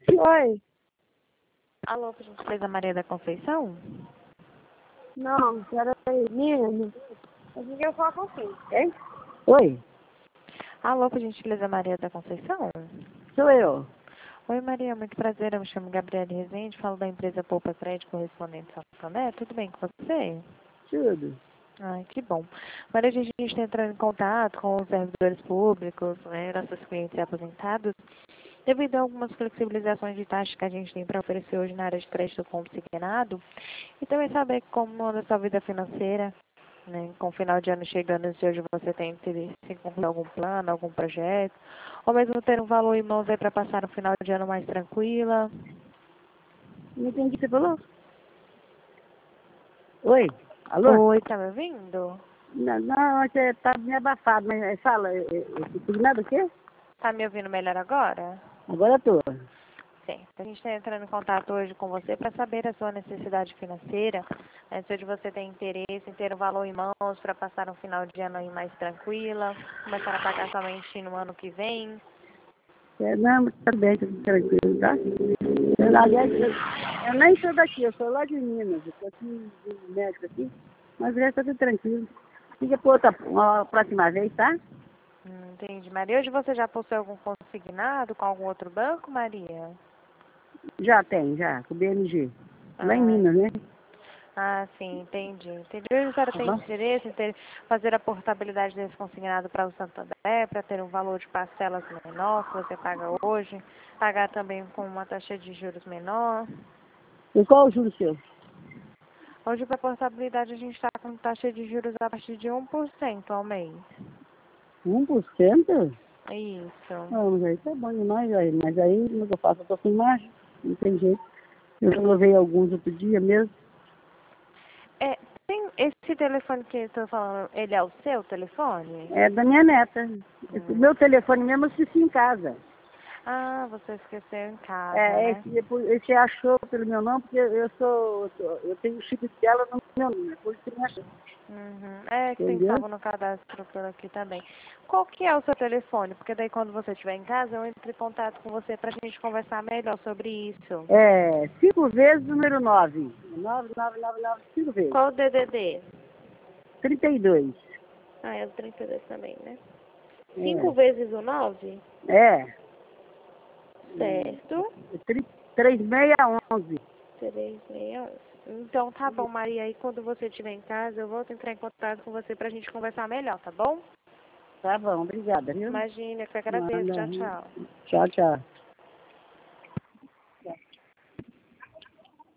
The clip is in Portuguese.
Oi. Alô, por gentileza, Maria da Conceição? Não, peraí, menino. Eu queria falar com quem, hein? Oi, Alô, por gentileza, Maria da Conceição? sou eu. Oi, Maria, muito prazer. Eu me chamo Gabriela Rezende, falo da empresa Poupa Crédito Correspondente Santander. Tudo bem com você? Tudo. Ai, que bom. Maria, a gente está entrando em contato com os servidores públicos, né, nossos clientes e aposentados, devido a algumas flexibilizações de taxas que a gente tem para oferecer hoje na área de crédito consignado, e também saber como anda a sua vida financeira, né, com o final de ano chegando, se hoje você tem interesse em concluir algum plano, algum projeto, ou mesmo ter um valor em mãos aí para passar no final de ano mais tranquila. Não entendi o que você falou. Oi, alô? Oi, tá me ouvindo? Não, você tá meio abafado, mas fala, signado o quê? Tá me ouvindo melhor agora? Agora eu tô. Sim. A gente está entrando em contato hoje com você para saber a sua necessidade financeira, né, se hoje você tem interesse em ter o valor em mãos para passar um final de ano aí mais tranquila, começar a pagar somente no ano que vem. Não, mas tá bem, tudo tranquilo, tá? Aliás, eu nem sou daqui, eu sou lá de Minas. Eu tô aqui de médico aqui, mas o resto tá tudo tranquilo. Fica por uma próxima vez, tá? Entendi. Maria, hoje você já possui algum consignado com algum outro banco, Maria? Já tem, já, com o BMG. Lá em Ah, Minas, né? sim, entendi. Entendi. Hoje a senhora Tá tem bom? interesse em fazer a portabilidade desse consignado para o Santander, para ter um valor de parcelas menor que você paga hoje, pagar também com uma taxa de juros menor. E qual o juro seu? Hoje, para portabilidade, a gente está com taxa de juros a partir de 1% ao mês. 1%? Isso. Não, mas aí tá bom demais, aí. Mas aí, como é que eu faço? Eu tô sem margem, não tem jeito. Eu renovei alguns outro dia mesmo. É, tem esse telefone que eu estou falando, ele é o seu telefone? É da minha neta. O Hum. meu telefone mesmo eu esqueci em casa. Ah, você esqueceu em casa, É, né? esse achou pelo meu nome, porque eu tenho o chip dela no meu nome, por isso que me achou. Uhum. É que tem Entendeu? salvo no cadastro por aqui também. Qual que é o seu telefone? Porque daí quando você estiver em casa, eu entro em contato com você para a gente conversar melhor sobre isso. É, 5 vezes o número 9. 9, 5 vezes. Qual o DDD? 32. Ah, é o 32 também, né? 5 É. vezes o 9? É. Certo. 3611. 361. Então tá bom, Maria. E quando você estiver em casa, eu volto a entrar em contato com você pra gente conversar melhor, tá bom? Tá bom, obrigada, viu? Imagina, que eu agradeço. Nada. Tchau, tchau. Tchau, tchau.